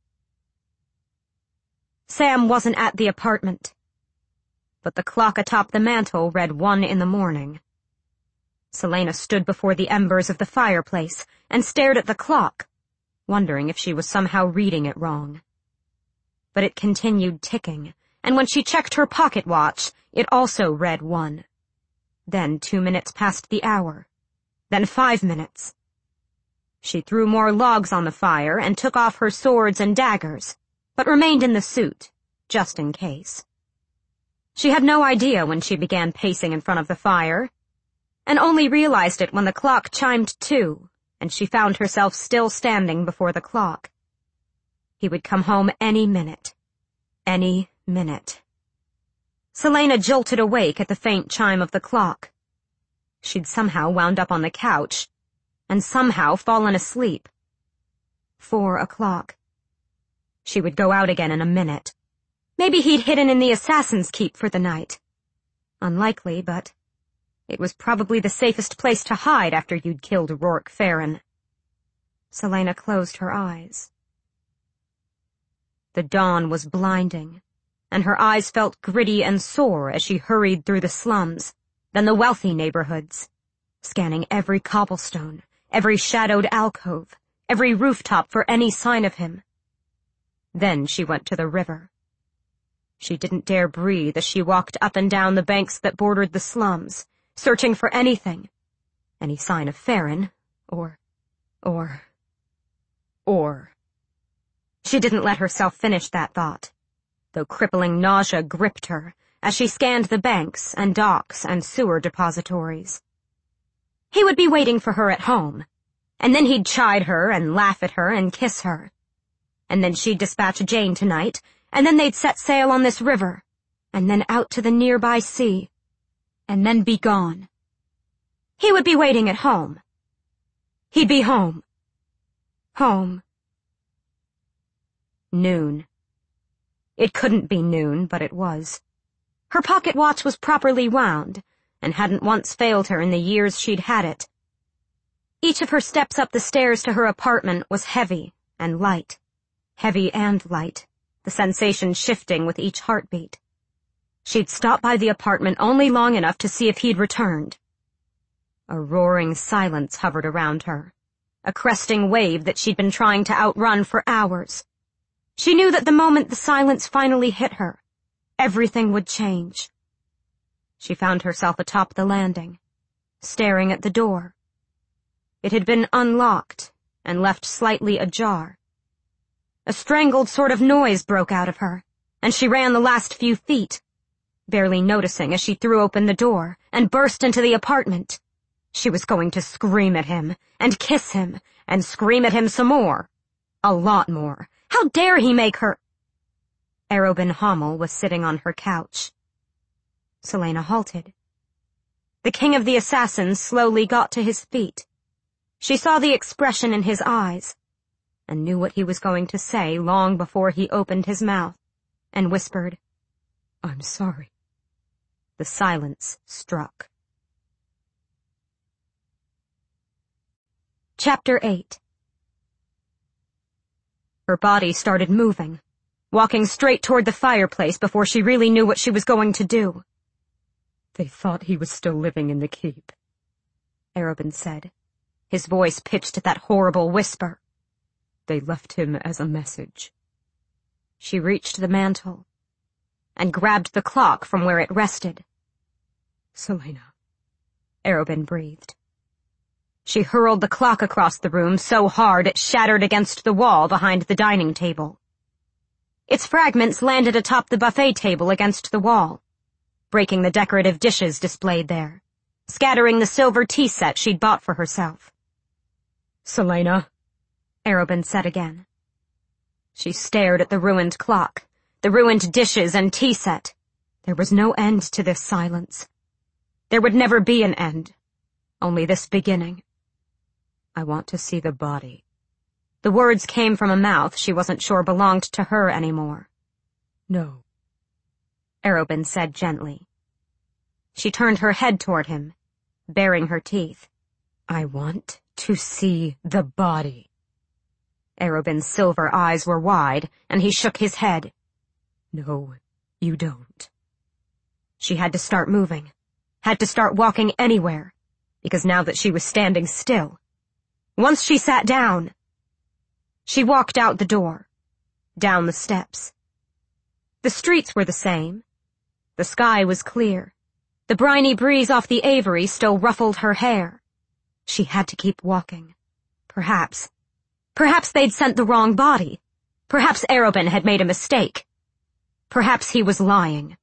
Sam wasn't at the apartment, but the clock atop the mantel read one in the morning. Selena stood before the embers of the fireplace and stared at the clock, wondering if she was somehow reading it wrong. But it continued ticking, and when she checked her pocket watch, it also read one. Then two minutes past the hour. Then five minutes. She threw more logs on the fire and took off her swords and daggers, but remained in the suit, just in case. She had no idea when she began pacing in front of the fire, and only realized it when the clock chimed two, and she found herself still standing before the clock. He would come home any minute. Any minute. Selena jolted awake at the faint chime of the clock. She'd somehow wound up on the couch, and somehow fallen asleep. Four o'clock. She would go out again in a minute. Maybe he'd hidden in the assassin's keep for the night. Unlikely, but it was probably the safest place to hide after you'd killed Rourke Farron. Selena closed her eyes. The dawn was blinding, and her eyes felt gritty and sore as she hurried through the slums, then the wealthy neighborhoods, scanning every cobblestone, every shadowed alcove, every rooftop for any sign of him. Then she went to the river. She didn't dare breathe as she walked up and down the banks that bordered the slums, searching for anything, any sign of Farron, or, or, or. She didn't let herself finish that thought, though crippling nausea gripped her as she scanned the banks and docks and sewer depositories. He would be waiting for her at home, and then he'd chide her and laugh at her and kiss her. And then she'd dispatch Jane tonight, and then they'd set sail on this river, and then out to the nearby sea, and then be gone. He would be waiting at home. He'd be home. Home. Noon. It couldn't be noon, but it was. Her pocket watch was properly wound, and hadn't once failed her in the years she'd had it. Each of her steps up the stairs to her apartment was heavy and light. Heavy and light, the sensation shifting with each heartbeat. She'd stopped by the apartment only long enough to see if he'd returned. A roaring silence hovered around her, a cresting wave that she'd been trying to outrun for hours. She knew that the moment the silence finally hit her, everything would change. She found herself atop the landing, staring at the door. It had been unlocked and left slightly ajar. A strangled sort of noise broke out of her, and she ran the last few feet. barely noticing as she threw open the door and burst into the apartment. She was going to scream at him, and kiss him, and scream at him some more. A lot more. How dare he make her— Arobin Hommel was sitting on her couch. Celaena halted. The king of the assassins slowly got to his feet. She saw the expression in his eyes, and knew what he was going to say long before he opened his mouth, and whispered, "I'm sorry." The silence struck. Chapter eight. Her body started moving, walking straight toward the fireplace before she really knew what she was going to do. "They thought he was still living in the keep," Arobin said, his voice pitched at that horrible whisper. "They left him as a message." She reached the mantel and grabbed the clock from where it rested. "Celaena," Arobin breathed. She hurled the clock across the room so hard it shattered against the wall behind the dining table. Its fragments landed atop the buffet table against the wall, breaking the decorative dishes displayed there, scattering the silver tea set she'd bought for herself. "Celaena," Arobin said again. She stared at the ruined clock, the ruined dishes and tea set. There was no end to this silence. There would never be an end, only this beginning. "I want to see the body." The words came from a mouth she wasn't sure belonged to her anymore. "No," Arobin said gently. She turned her head toward him, baring her teeth. "I want to see the body." Arobin's silver eyes were wide, and he shook his head. "No, you don't." She had to start moving, had to start walking anywhere, because now that she was standing still. Once she sat down, she walked out the door, down the steps. The streets were the same. The sky was clear. The briny breeze off the Avery still ruffled her hair. She had to keep walking. Perhaps. Perhaps they'd sent the wrong body. Perhaps Arobin had made a mistake. Perhaps he was lying.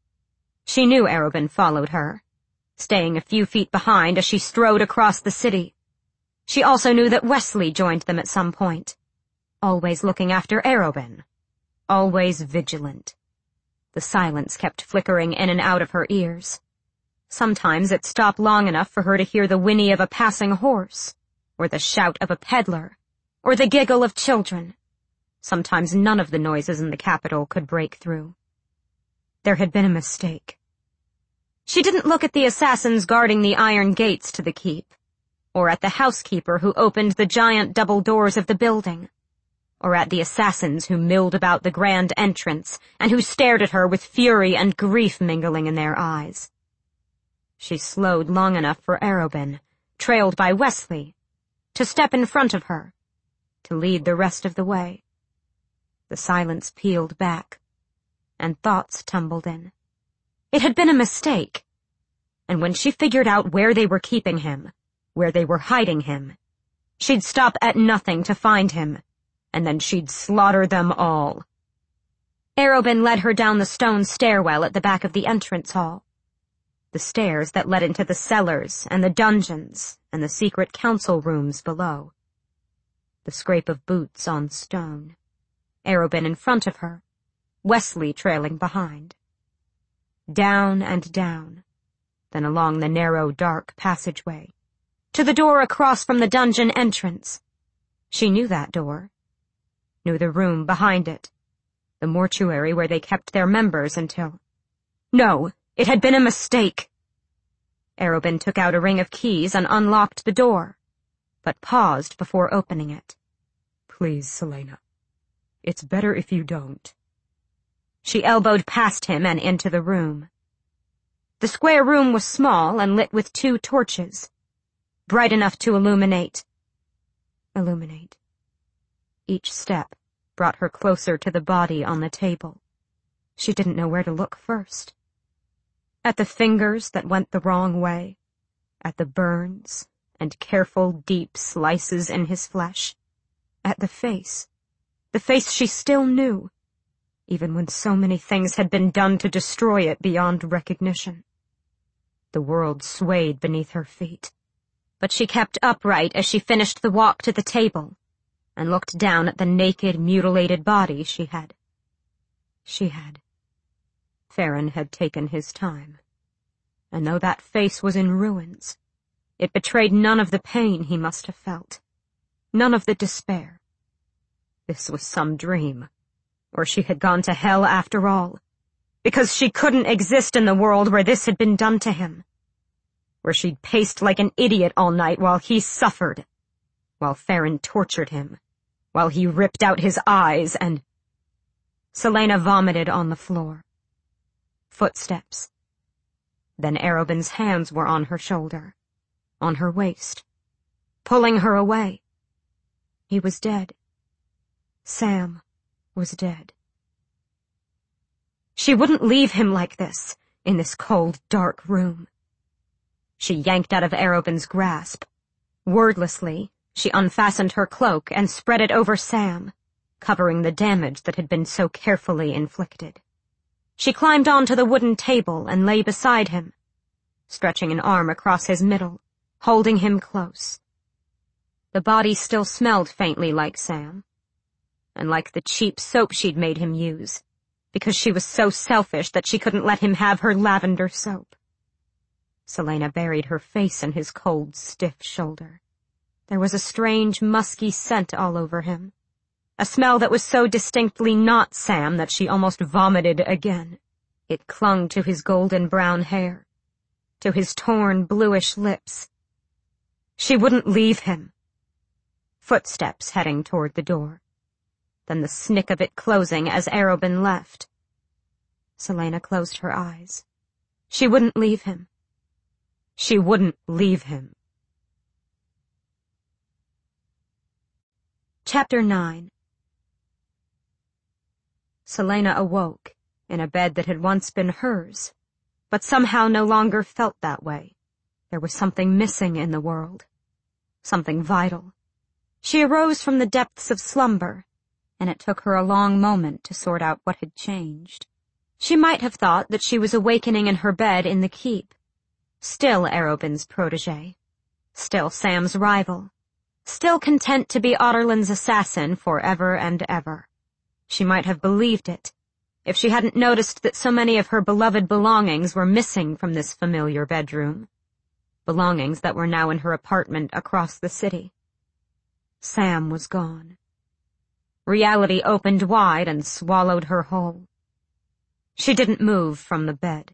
She knew Arobin followed her, staying a few feet behind as she strode across the city. She also knew that Wesley joined them at some point, always looking after Arobin, always vigilant. The silence kept flickering in and out of her ears. Sometimes it stopped long enough for her to hear the whinny of a passing horse, or the shout of a peddler, or the giggle of children. Sometimes none of the noises in the capital could break through. There had been a mistake. She didn't look at the assassins guarding the iron gates to the keep, or at the housekeeper who opened the giant double doors of the building, or at the assassins who milled about the grand entrance and who stared at her with fury and grief mingling in their eyes. She slowed long enough for Arobin, trailed by Wesley, to step in front of her, to lead the rest of the way. The silence peeled back, and thoughts tumbled in. It had been a mistake, and when she figured out where they were keeping him, where they were hiding him, she'd stop at nothing to find him, and then she'd slaughter them all. Arobin led her down the stone stairwell at the back of the entrance hall, the stairs that led into the cellars and the dungeons and the secret council rooms below. The scrape of boots on stone, Arobin in front of her, Wesley trailing behind. Down and down, then along the narrow, dark passageway, to the door across from the dungeon entrance. She knew that door, knew the room behind it, the mortuary where they kept their members until— No, it had been a mistake. Arobin took out a ring of keys and unlocked the door, but paused before opening it. "Please, Celaena, it's better if you don't." She elbowed past him and into the room. The square room was small and lit with two torches, bright enough to illuminate. Illuminate. Each step brought her closer to the body on the table. She didn't know where to look first. At the fingers that went the wrong way, at the burns and careful, deep slices in his flesh, at the face, the face she still knew, even when so many things had been done to destroy it beyond recognition. The world swayed beneath her feet, but she kept upright as she finished the walk to the table and looked down at the naked, mutilated body she had. She had. Farron had taken his time, and though that face was in ruins, it betrayed none of the pain he must have felt, none of the despair. This was some dream, or she had gone to hell after all, because she couldn't exist in the world where this had been done to him, where she'd paced like an idiot all night while he suffered, while Farron tortured him, while he ripped out his eyes and... Selena vomited on the floor. Footsteps. Then Arobyn's hands were on her shoulder, on her waist, pulling her away. He was dead. Sam was dead. She wouldn't leave him like this, in this cold, dark room. She yanked out of Arobyn's grasp. Wordlessly, she unfastened her cloak and spread it over Sam, covering the damage that had been so carefully inflicted. She climbed onto the wooden table and lay beside him, stretching an arm across his middle, holding him close. The body still smelled faintly like Sam, and like the cheap soap she'd made him use, because she was so selfish that she couldn't let him have her lavender soap. Selena buried her face in his cold, stiff shoulder. There was a strange, musky scent all over him, a smell that was so distinctly not Sam that she almost vomited again. It clung to his golden brown hair, to his torn, bluish lips. She wouldn't leave him. Footsteps heading toward the door, then the snick of it closing as Arobyn left. Selena closed her eyes. She wouldn't leave him. She wouldn't leave him. Chapter nine. Selena awoke in a bed that had once been hers, but somehow no longer felt that way. There was something missing in the world, something vital. She arose from the depths of slumber, and it took her a long moment to sort out what had changed. She might have thought that she was awakening in her bed in the keep, still Arobyn's protege, still Sam's rival, still content to be Otterland's assassin forever and ever. She might have believed it, if she hadn't noticed that so many of her beloved belongings were missing from this familiar bedroom, belongings that were now in her apartment across the city. Sam was gone. Reality opened wide and swallowed her whole. She didn't move from the bed.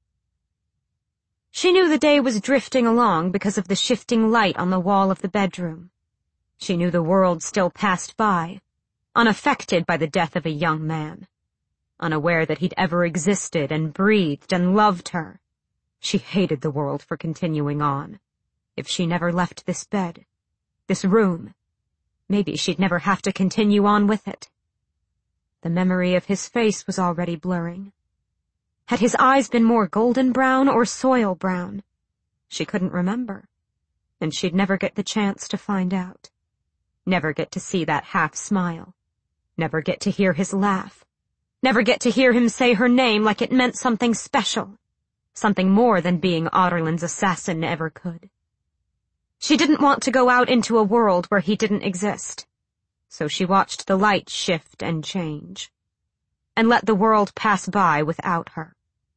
She knew the day was drifting along because of the shifting light on the wall of the bedroom. She knew the world still passed by, unaffected by the death of a young man, unaware that he'd ever existed and breathed and loved her. She hated the world for continuing on. If she never left this bed, this room, maybe she'd never have to continue on with it. The memory of his face was already blurring. Had his eyes been more golden brown or soil brown? She couldn't remember, and she'd never get the chance to find out. Never get to see that half smile. Never get to hear his laugh. Never get to hear him say her name like it meant something special, something more than being Otterland's assassin ever could. She didn't want to go out into a world where he didn't exist, so she watched the light shift and change, and let the world pass by without her.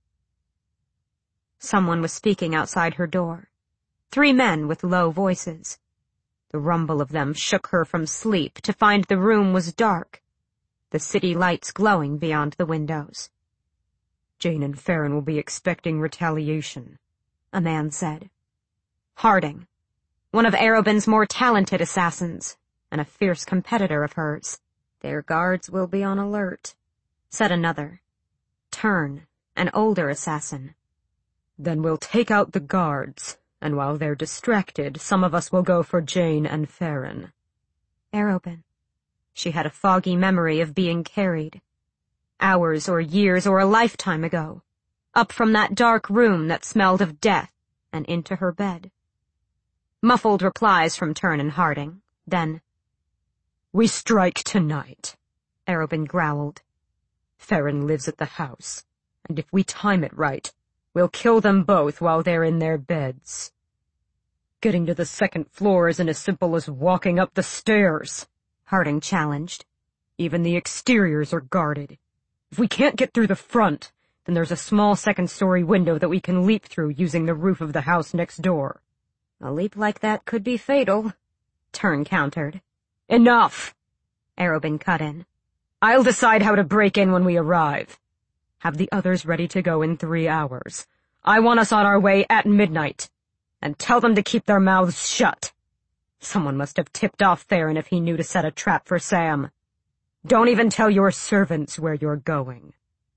Someone was speaking outside her door. Three men with low voices. The rumble of them shook her from sleep to find the room was dark, the city lights glowing beyond the windows. Jane and Farron will be expecting retaliation, a man said. Harding, one of Arobyn's more talented assassins, and a fierce competitor of hers. Their guards will be on alert, said another. Turn, an older assassin. Then we'll take out the guards, and while they're distracted, some of us will go for Jane and Farron. Arobyn. She had a foggy memory of being carried, hours or years or a lifetime ago, up from that dark room that smelled of death and into her bed. Muffled replies from Turn and Harding, then, "We strike tonight," Arobyn growled. Farron lives at the house, and if we time it right, we'll kill them both while they're in their beds. Getting to the second floor isn't as simple as walking up the stairs, Harding challenged. Even the exteriors are guarded. If we can't get through the front, then there's a small second-story window that we can leap through using the roof of the house next door. A leap like that could be fatal, Tern countered. Enough! Arobin cut in. I'll decide how to break in when we arrive. Have the others ready to go in three hours. I want us on our way at midnight. And tell them to keep their mouths shut. Someone must have tipped off Farron if he knew to set a trap for Sam. Don't even tell your servants where you're going.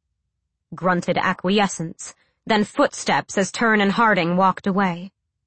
Grunted acquiescence, then footsteps as Tern and Harding walked away.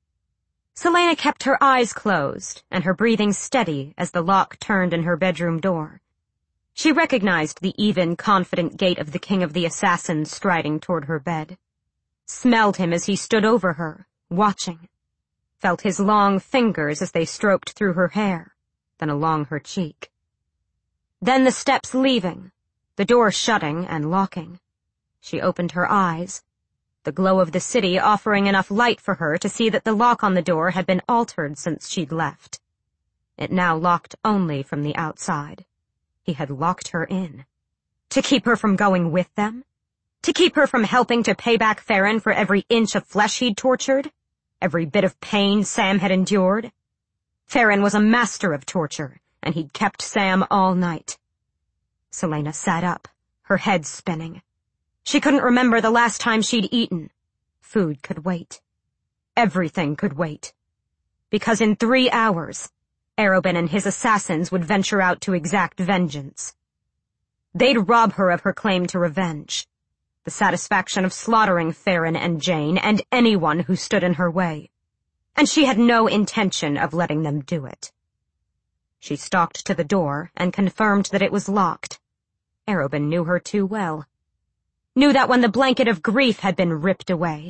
Celaena kept her eyes closed and her breathing steady as the lock turned in her bedroom door. She recognized the even, confident gait of the King of the Assassins striding toward her bed. Smelled him as he stood over her, watching. Felt his long fingers as they stroked through her hair, then along her cheek. Then the steps leaving, the door shutting and locking. She opened her eyes, the glow of the city offering enough light for her to see that the lock on the door had been altered since she'd left. It now locked only from the outside. He had locked her in. To keep her from going with them? To keep her from helping to pay back Farron for every inch of flesh he'd tortured? Every bit of pain Sam had endured? Farron was a master of torture, and he'd kept Sam all night. Celaena sat up, her head spinning. She couldn't remember the last time she'd eaten. Food could wait. Everything could wait. Because in three hours, Arobin and his assassins would venture out to exact vengeance. They'd rob her of her claim to revenge, the satisfaction of slaughtering Farron and Jane and anyone who stood in her way, and she had no intention of letting them do it. She stalked to the door and confirmed that it was locked. Arobin knew her too well. Knew that when the blanket of grief had been ripped away.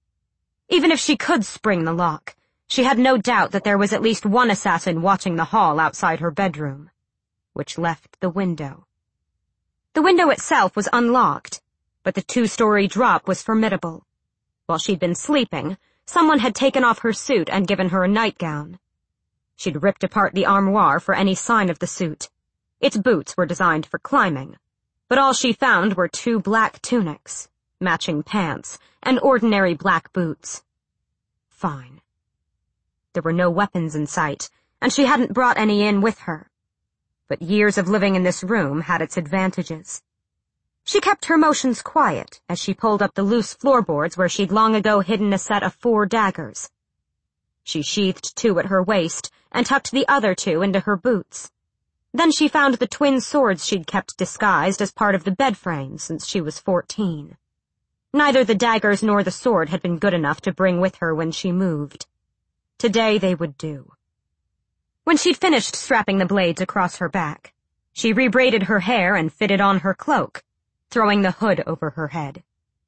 Even if she could spring the lock, she had no doubt that there was at least one assassin watching the hall outside her bedroom, which left the window. The window itself was unlocked, but the two-story drop was formidable. While she'd been sleeping, someone had taken off her suit and given her a nightgown. She'd ripped apart the armoire for any sign of the suit. Its boots were designed for climbing, but all she found were two black tunics, matching pants, and ordinary black boots. Fine. There were no weapons in sight, and she hadn't brought any in with her. But years of living in this room had its advantages. She kept her motions quiet as she pulled up the loose floorboards where she'd long ago hidden a set of four daggers. She sheathed two at her waist and tucked the other two into her boots. Then she found the twin swords she'd kept disguised as part of the bed frame since she was fourteen. Neither the daggers nor the sword had been good enough to bring with her when she moved. Today they would do. When she'd finished strapping the blades across her back, she rebraided her hair and fitted on her cloak, throwing the hood over her head.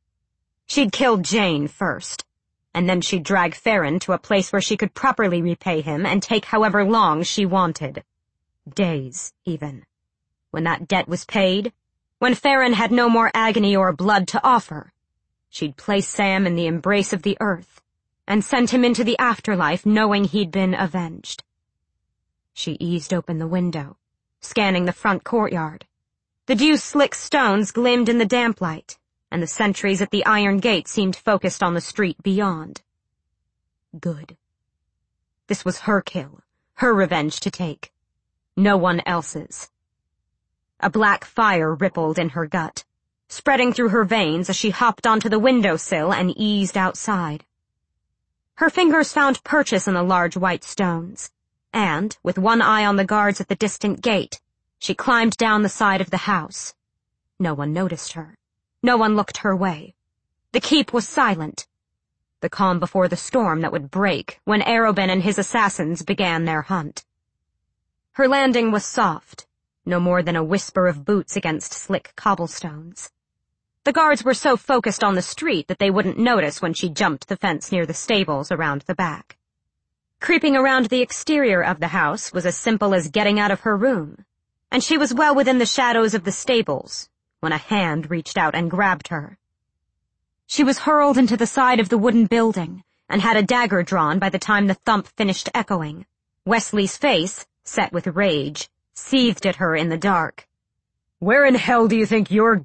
She'd kill Jane first, and then she'd drag Farron to a place where she could properly repay him and take however long she wanted. Days, even. When that debt was paid, when Farron had no more agony or blood to offer, she'd place Sam in the embrace of the earth and send him into the afterlife knowing he'd been avenged. She eased open the window, scanning the front courtyard. The dew-slick stones glimmed in the damp light, and the sentries at the iron gate seemed focused on the street beyond. Good. This was her kill, her revenge to take. No one else's. A black fire rippled in her gut, spreading through her veins as she hopped onto the windowsill and eased outside. Her fingers found purchase in the large white stones, and, with one eye on the guards at the distant gate, she climbed down the side of the house. No one noticed her. No one looked her way. The keep was silent, the calm before the storm that would break when Arobin and his assassins began their hunt. Her landing was soft, no more than a whisper of boots against slick cobblestones. The guards were so focused on the street that they wouldn't notice when she jumped the fence near the stables around the back. Creeping around the exterior of the house was as simple as getting out of her room, and she was well within the shadows of the stables, when a hand reached out and grabbed her. She was hurled into the side of the wooden building and had a dagger drawn by the time the thump finished echoing. Wesley's face, set with rage, seethed at her in the dark. Where in hell do you think you're